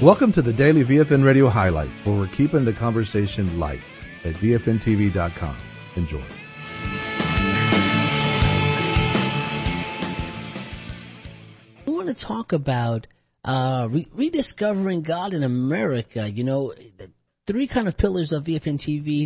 Welcome to the Daily VFN Radio Highlights, where we're keeping the conversation light at VFNTV.com. Enjoy. I want to talk about rediscovering God in America. You know, the three kind of pillars of VFN TV,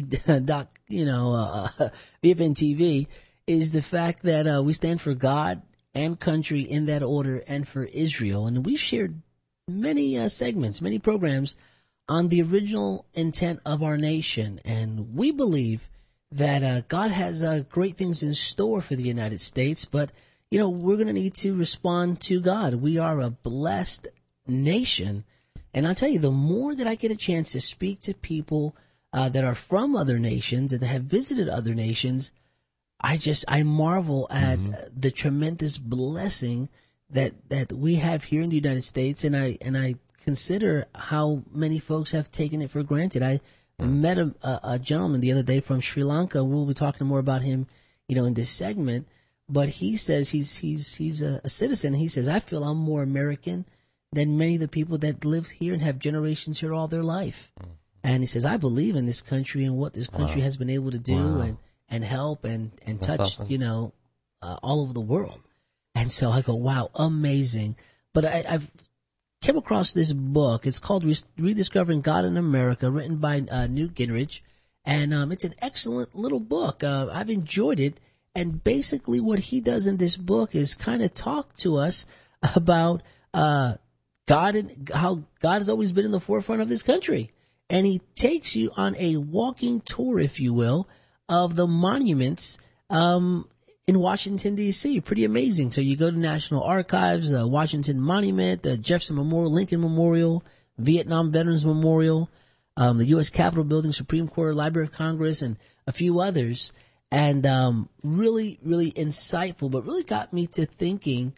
VFN TV is the fact that we stand for God and country in that order, and for Israel. And we've shared many segments, many programs on the original intent of our nation. And we believe that God has great things in store for the United States, but you know, we're going to need to respond to God. We are a blessed nation. And I'll tell you, the more that I get a chance to speak to people that are from other nations and have visited other nations, I marvel at the tremendous blessing that we have here in the United States. And I consider how many folks have taken it for granted. I met a gentleman the other day from Sri Lanka. We'll be talking more about him, in this segment. But he says he's a citizen. He says, I feel I'm more American than many of the people that live here and have generations here all their life. And he says, I believe in this country and what this country has been able to do and help and touch, awesome. All over the world. And so I go, wow, amazing. But I've came across this book. It's called Rediscovering God in America, written by Newt Gingrich. And it's an excellent little book. I've enjoyed it. And basically what he does in this book is kind of talk to us about God and how God has always been in the forefront of this country. And he takes you on a walking tour, if you will, of the monuments in Washington, D.C. Pretty amazing. So you go to National Archives, the Washington Monument, the Jefferson Memorial, Lincoln Memorial, Vietnam Veterans Memorial, the U.S. Capitol Building, Supreme Court, Library of Congress, and a few others. And really, really insightful, but really got me to thinking,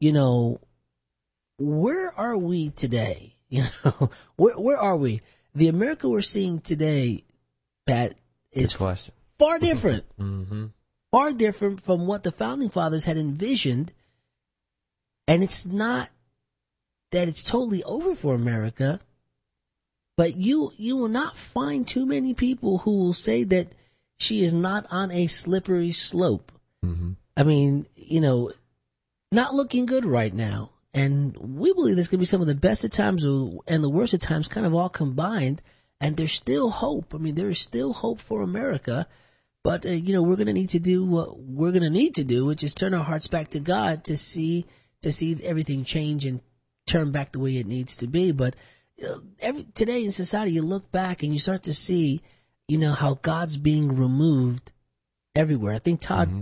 where are we today? Where are we? The America we're seeing today, Pat, is far different. Far different from what the Founding Fathers had envisioned. And it's not that it's totally over for America, but you will not find too many people who will say that she is not on a slippery slope. I mean, not looking good right now. And we believe this could be some of the best of times and the worst of times kind of all combined. And there's still hope. I mean, there is still hope for America. But, we're going to need to do what we're going to need to do, which is turn our hearts back to God to see everything change and turn back the way it needs to be. But today in society, you look back and you start to see how God's being removed everywhere. I think Todd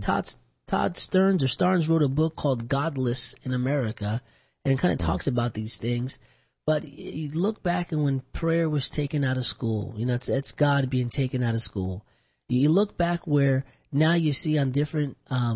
Starnes wrote a book called Godless in America, and it kind of talks about these things. But you look back and when prayer was taken out of school, it's God being taken out of school. You look back where now you see on different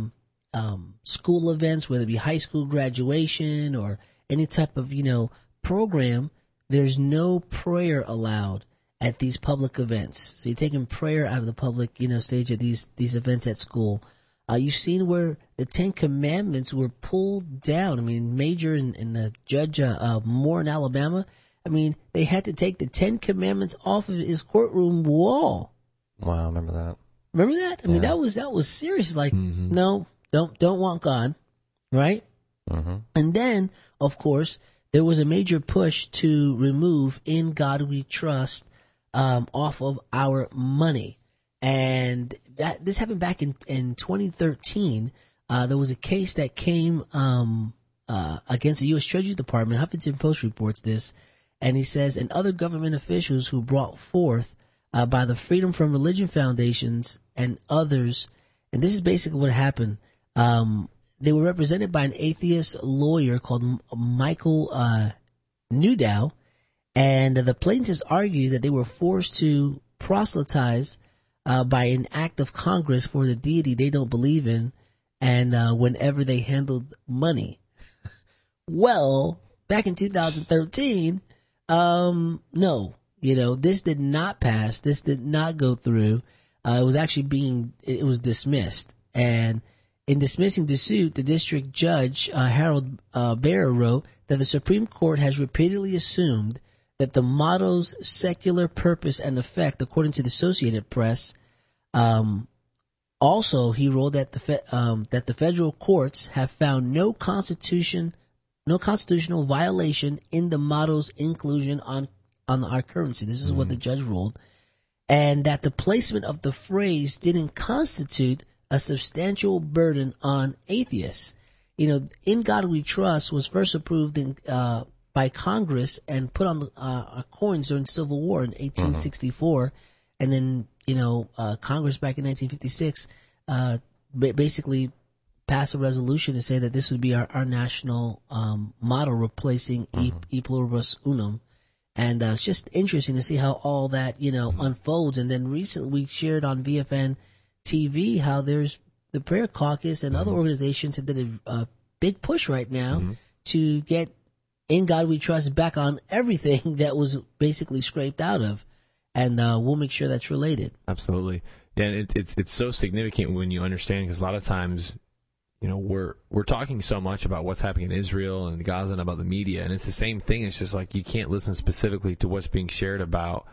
school events, whether it be high school graduation or any type of, program, there's no prayer allowed at these public events. So you're taking prayer out of the public, stage at these events at school. You've seen where the Ten Commandments were pulled down. I mean, Major and the Judge Moore in Alabama, I mean, they had to take the Ten Commandments off of his courtroom wall. Wow, I remember that. Remember that? I mean, that was serious. Like, no, don't want God, right? And then, of course, there was a major push to remove "In God We Trust" off of our money. And this happened back in 2013. There was a case that came against the U.S. Treasury Department. Huffington Post reports this, and he says, and other government officials who brought forth by the Freedom from Religion Foundations and others, and this is basically what happened. They were represented by an atheist lawyer called Michael Newdow, and the plaintiffs argued that they were forced to proselytize by an act of Congress for the deity they don't believe in, and whenever they handled money. Well, back in 2013, no, this did not pass. This did not go through. It was dismissed. And in dismissing the suit, the district judge, Harold Baer, wrote that the Supreme Court has repeatedly assumed that the motto's secular purpose and effect, according to the Associated Press, also he ruled that that the federal courts have found no constitutional violation in the motto's inclusion on our currency. This is what the judge ruled, and that the placement of the phrase didn't constitute a substantial burden on atheists. In God We Trust was first approved by Congress and put on the coins during the Civil War in 1864, and then Congress back in 1956 basically passed a resolution to say that this would be our national motto, replacing E Pluribus Unum. And it's just interesting to see how all that unfolds. And then recently we shared on VFN TV how there's the Prayer Caucus and other organizations that did a big push right now to get In God We Trust back on everything that was basically scraped out of. And we'll make sure that's related. Absolutely. Yeah, and it's so significant when you understand, because a lot of times, we're talking so much about what's happening in Israel and Gaza and about the media, and it's the same thing. It's just like you can't listen specifically to what's being shared about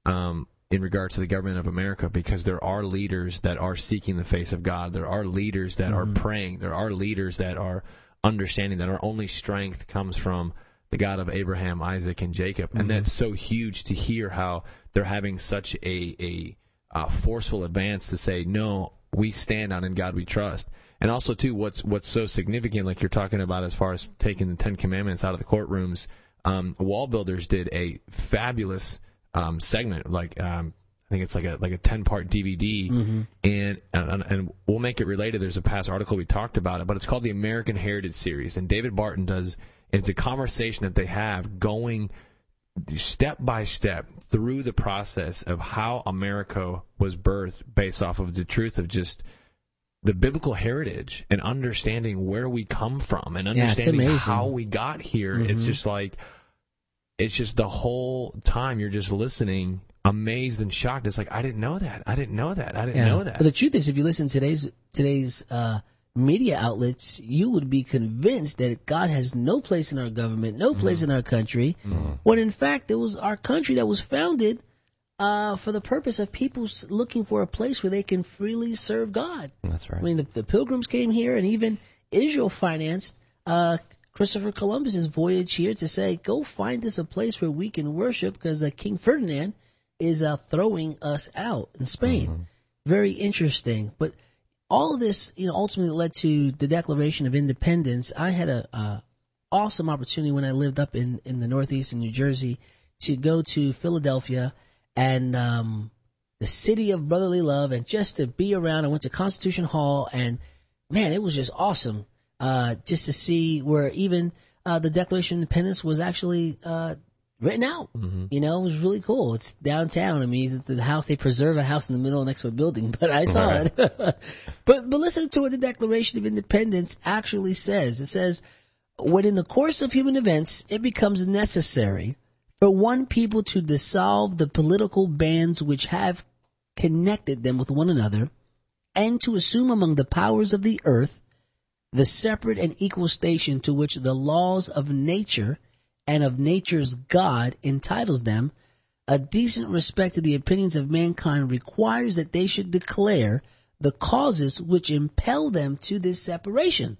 in regard to the government of America, because there are leaders that are seeking the face of God. There are leaders that are praying. There are leaders that are understanding that our only strength comes from the God of Abraham, Isaac, and Jacob. And that's so huge to hear how they're having such a forceful advance to say, no, we stand on In God We Trust. And also, too, what's so significant, like you're talking about as far as taking the Ten Commandments out of the courtrooms, Wall Builders did a fabulous segment, I think it's like a 10-part DVD, and we'll make it related. There's a past article we talked about it, but it's called the American Heritage Series, and David Barton does. It's a conversation that they have going step by step through the process of how America was birthed based off of the truth of just the biblical heritage and understanding where we come from and understanding how we got here. It's just the whole time you're just listening, amazed and shocked. It's like, I didn't know that. I didn't know that. But the truth is, if you listen to today's media outlets, you would be convinced that God has no place in our government, no place in our country, when in fact it was our country that was founded for the purpose of people looking for a place where they can freely serve God. That's right. I mean, the Pilgrims came here, and even Israel financed Christopher Columbus's voyage here to say, go find us a place where we can worship, because King Ferdinand is throwing us out in Spain. Very interesting. But all of this, ultimately led to the Declaration of Independence. I had a awesome opportunity when I lived up in the Northeast in New Jersey to go to Philadelphia and the city of brotherly love, and just to be around. I went to Constitution Hall, and man, it was just awesome just to see where even the Declaration of Independence was actually written out. It was really cool. It's downtown. I mean, the house, they preserve a house in the middle next to a building, but I saw it. But listen to what the Declaration of Independence actually says. It says, when in the course of human events it becomes necessary for one people to dissolve the political bands which have connected them with one another, and to assume among the powers of the earth the separate and equal station to which the laws of nature and of nature's God entitles them, a decent respect to the opinions of mankind requires that they should declare the causes which impel them to this separation.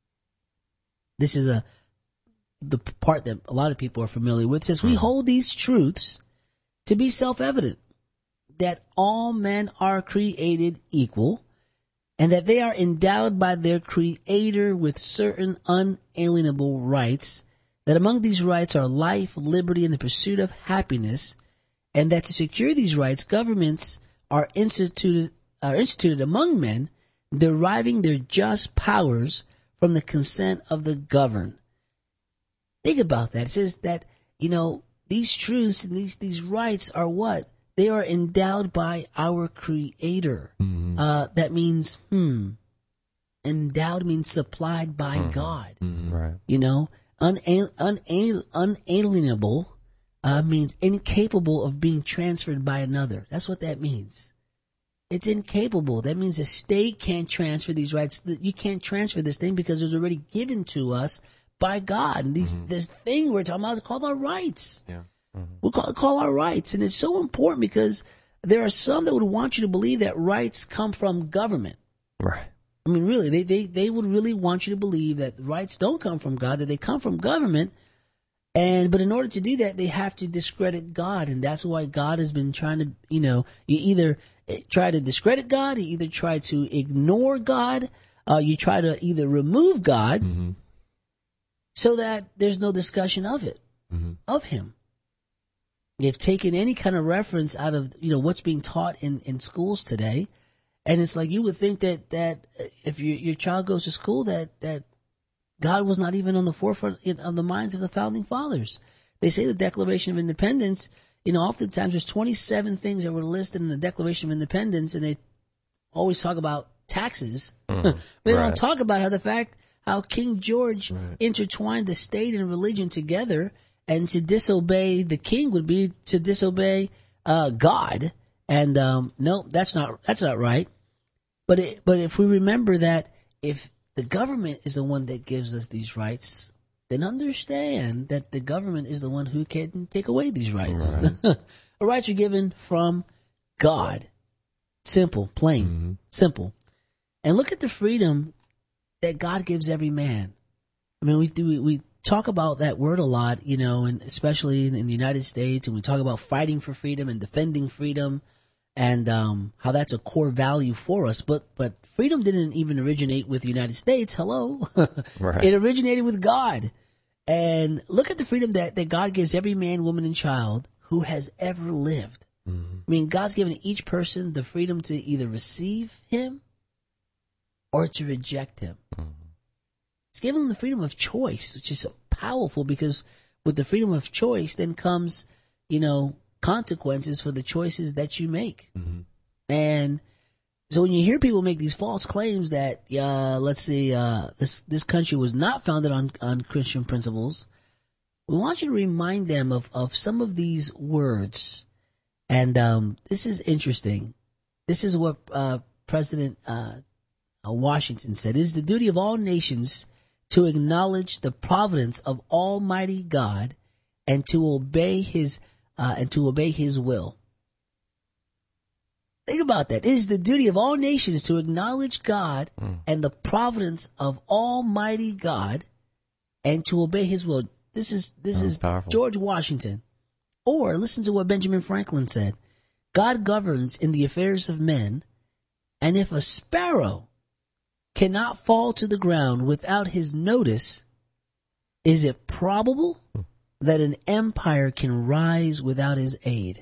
This is the part that a lot of people are familiar with. It says, we hold these truths to be self-evident, that all men are created equal, and that they are endowed by their Creator with certain unalienable rights, that among these rights are life, liberty, and the pursuit of happiness, and that to secure these rights, governments are instituted among men, deriving their just powers from the consent of the governed. Think about that. It says that, these truths and these rights are what? They are endowed by our Creator. That means, endowed means supplied by God. Right. Unalienable means incapable of being transferred by another. That's what that means. It's incapable. That means the state can't transfer these rights. You can't transfer this thing because it was already given to us by God. And this thing we're talking about is called our rights. Yeah. We call our rights. And it's so important because there are some that would want you to believe that rights come from government. Right. I mean, really, they would really want you to believe that rights don't come from God, that they come from government. But in order to do that, they have to discredit God. And that's why God has been trying to, you either try to discredit God, you either try to ignore God, you try to either remove God so that there's no discussion of it, of him. They've taken any kind of reference out of, what's being taught in schools today. And it's like you would think that if your child goes to school, that God was not even on the forefront of the minds of the founding fathers. They say the Declaration of Independence, oftentimes there's 27 things that were listed in the Declaration of Independence, and they always talk about taxes. They don't talk about how King George intertwined the state and religion together, and to disobey the king would be to disobey God. And no, that's not right. But if we remember that if the government is the one that gives us these rights, then understand that the government is the one who can take away these rights. Right. The rights are given from God. Simple, plain, simple. And look at the freedom that God gives every man. I mean, we talk about that word a lot, and especially in the United States, and we talk about fighting for freedom and defending freedom. And how that's a core value for us. But freedom didn't even originate with the United States. Hello. Right. It originated with God. And look at the freedom that God gives every man, woman, and child who has ever lived. I mean, God's given each person the freedom to either receive him or to reject him. It's given them the freedom of choice, which is so powerful, because with the freedom of choice then comes, consequences for the choices that you make. And so when you hear people make these false claims that, let's say, this country was not founded on Christian principles, we want you to remind them of some of these words. And this is interesting. This is what President Washington said. It is the duty of all nations to acknowledge the providence of Almighty God and to obey his will. Think about that. It is the duty of all nations to acknowledge God and the providence of Almighty God and to obey his will. This is powerful. George Washington. Or listen to what Benjamin Franklin said. God governs in the affairs of men, and if a sparrow cannot fall to the ground without his notice, is it probable that an empire can rise without his aid?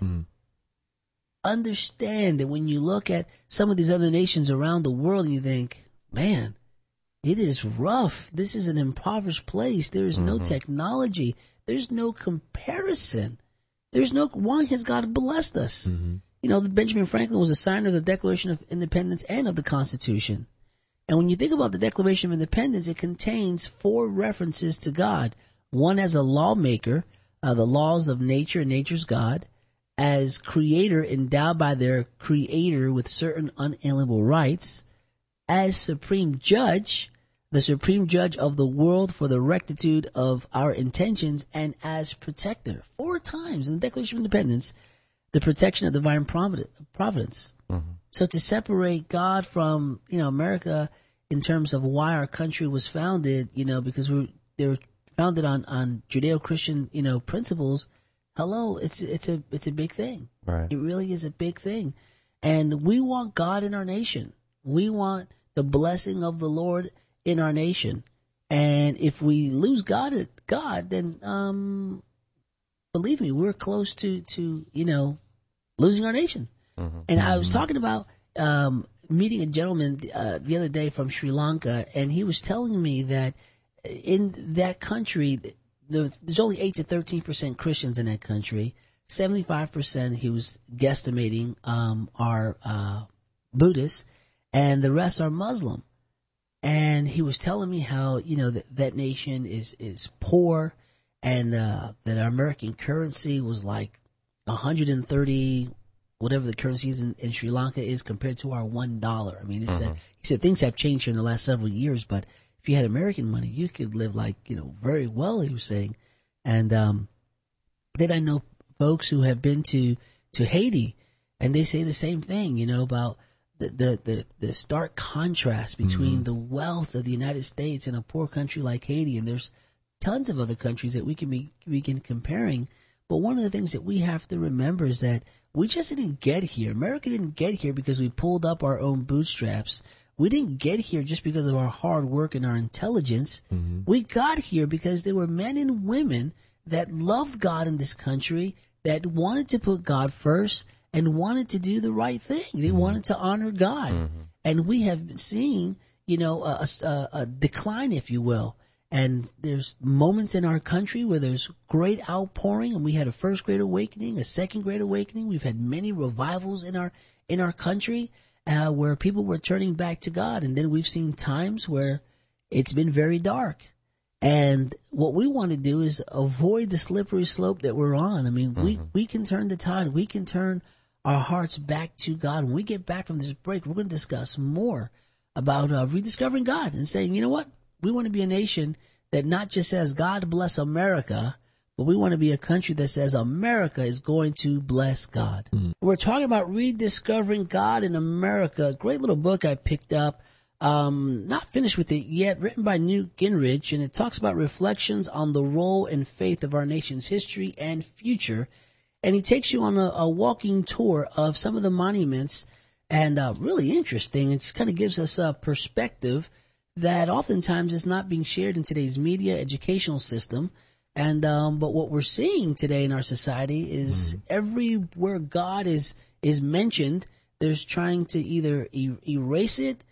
Understand that when you look at some of these other nations around the world and you think, man, it is rough. This is an impoverished place. There is no technology. There's no comparison. Why has God blessed us? Benjamin Franklin was a signer of the Declaration of Independence and of the Constitution. And when you think about the Declaration of Independence, it contains 4 references to God. One as a lawmaker, the laws of nature and nature's God, as creator endowed by their creator with certain unalienable rights, as supreme judge, the supreme judge of the world for the rectitude of our intentions, and as protector. 4 times in the Declaration of Independence, the protection of divine providence. So to separate God from, America in terms of why our country was founded, because they were founded on Judeo-Christian, principles. Hello, it's a big thing. Right. It really is a big thing. And we want God in our nation. We want the blessing of the Lord in our nation. And if we lose God, then believe me, we're close to losing our nation. And I was talking about meeting a gentleman the other day from Sri Lanka, and he was telling me that in that country, there's only 8 to 13% Christians in that country. 75%, he was guesstimating, are Buddhists, and the rest are Muslim. And he was telling me how that nation is poor, and that our American currency was like 130, whatever the currency is in Sri Lanka is compared to our $1. I mean, he said things have changed here in the last several years, but if you had American money, you could live very well, he was saying. And then I know folks who have been to Haiti, and they say the same thing, about the stark contrast between the wealth of the United States and a poor country like Haiti. And there's tons of other countries that we can begin comparing. But one of the things that we have to remember is that we just didn't get here. America didn't get here because we pulled up our own bootstraps. We didn't get here just because of our hard work and our intelligence. We got here because there were men and women that loved God in this country, that wanted to put God first and wanted to do the right thing. They wanted to honor God. And we have been seeing, a decline, if you will. And there's moments in our country where there's great outpouring, and we had a first great awakening, a second great awakening. We've had many revivals in our country where people were turning back to God. And then we've seen times where it's been very dark. And what we want to do is avoid the slippery slope that we're on. I mean, we can turn the tide. We can turn our hearts back to God. When we get back from this break, we're going to discuss more about rediscovering God and saying, you know what? We want to be a nation that not just says, God bless America, but we want to be a country that says America is going to bless God. We're talking about rediscovering God in America. A great little book I picked up. Not finished with it yet, written by Newt Gingrich, and it talks about reflections on the role and faith of our nation's history and future. And he takes you on a walking tour of some of the monuments, and really interesting. It just kind of gives us a perspective that oftentimes is not being shared in today's media educational system. And but what we're seeing today in our society is everywhere God is mentioned, there's trying to either erase it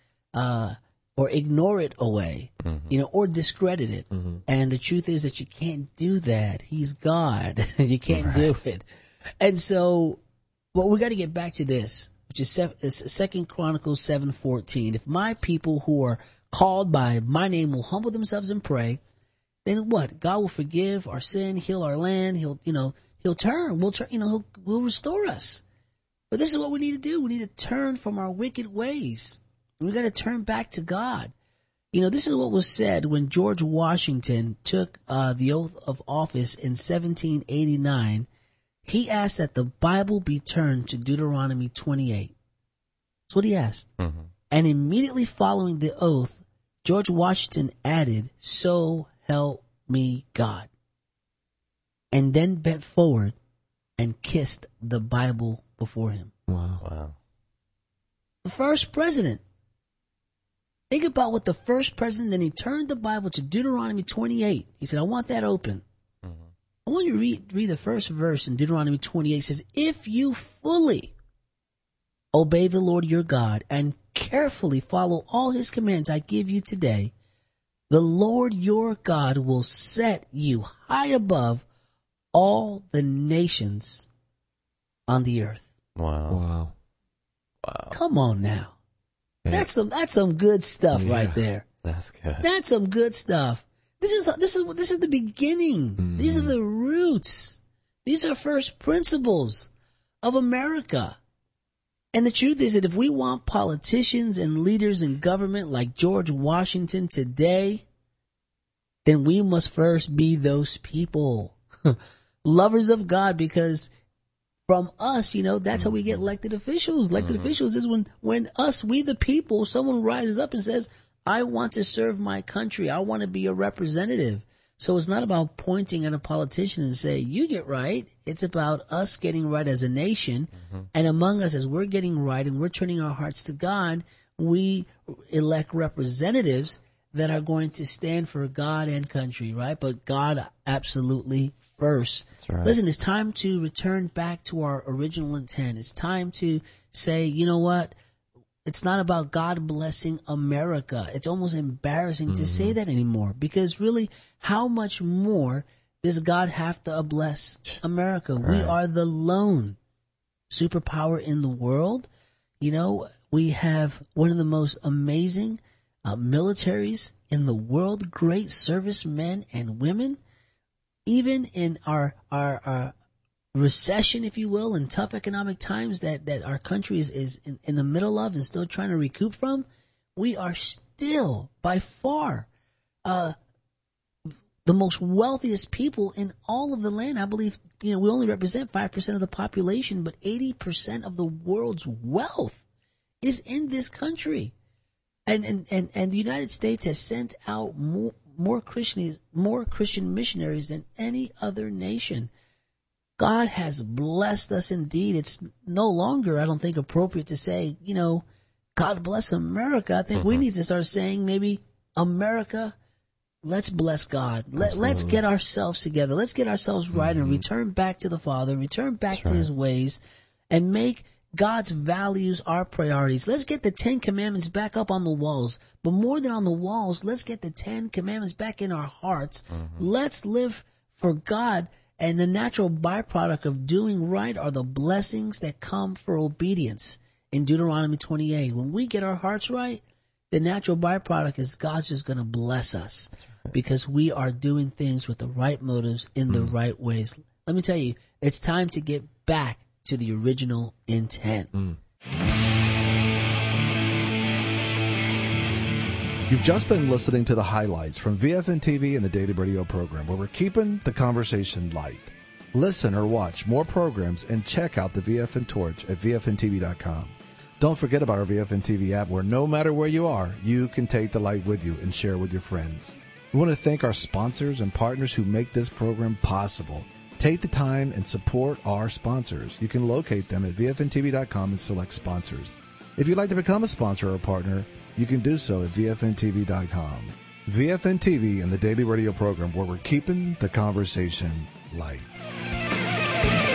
or ignore it away, or discredit it. And the truth is that you can't do that. He's God. You can't do it. And so, well, we got to get back to this, which is 2 Chronicles 7:14. If my people who are called by my name will humble themselves and pray, then what? God will forgive our sin, heal our land. He'll turn. We'll restore us. But this is what we need to do. We need to turn from our wicked ways. We got to turn back to God. This is what was said when George Washington took the oath of office in 1789. He asked that the Bible be turned to Deuteronomy 28. That's what he asked. And immediately following the oath, George Washington added, "So help me God," and then bent forward and kissed the Bible before him. Wow. The first president. Think about what the first president, then he turned the Bible to Deuteronomy 28. He said, I want that open. I want you to read the first verse in Deuteronomy 28. It says, if you fully obey the Lord your God and carefully follow all his commands I give you today, the Lord your God will set you high above all the nations on the earth. Wow. Come on now. Yeah. That's some good stuff right there. That's good. That's some good stuff. This is the beginning. These are the roots. These are first principles of America. And the truth is that if we want politicians and leaders in government like George Washington today, then we must first be those people, lovers of God, because from us, that's how we get elected officials. Elected officials is when we the people, someone rises up and says, I want to serve my country. I want to be a representative. So it's not about pointing at a politician and say, you get right. It's about us getting right as a nation. And among us, as we're getting right and we're turning our hearts to God, we elect representatives that are going to stand for God and country, right? But God absolutely first. That's right. Listen, it's time to return back to our original intent. It's time to say, you know what? It's not about God blessing America. It's almost embarrassing to say that anymore, because really, how much more does God have to bless America? Right. We are the lone superpower in the world. We have one of the most amazing militaries in the world, great servicemen and women. Even in our recession, if you will, and tough economic times that our country is in the middle of and still trying to recoup from, we are still by far the the most wealthiest people in all of the land. I believe, we only represent 5% of the population, but 80% of the world's wealth is in this country. And the United States has sent out more Christian missionaries than any other nation. God has blessed us indeed. It's no longer, I don't think, appropriate to say, God bless America. I think we need to start saying maybe, America, let's bless God. Let's get ourselves together. Let's get ourselves right and return back to the Father, return back to His ways, and make God's values our priorities. Let's get the 10 Commandments back up on the walls. But more than on the walls, let's get the 10 Commandments back in our hearts. Let's live for God. And the natural byproduct of doing right are the blessings that come for obedience. In Deuteronomy 28, when we get our hearts right, the natural byproduct is God's just going to bless us because we are doing things with the right motives in the right ways. Let me tell you, it's time to get back to the original intent. You've just been listening to the highlights from VFN TV and the Daily Radio program, where we're keeping the conversation light. Listen or watch more programs and check out the VFN Torch at VFNTV.com. Don't forget about our VFN TV app, where no matter where you are, you can take the light with you and share with your friends. We want to thank our sponsors and partners who make this program possible. Take the time and support our sponsors. You can locate them at VFNTV.com and select sponsors. If you'd like to become a sponsor or partner, you can do so at VFNTV.com. VFN TV and the Daily Radio program, where we're keeping the conversation light.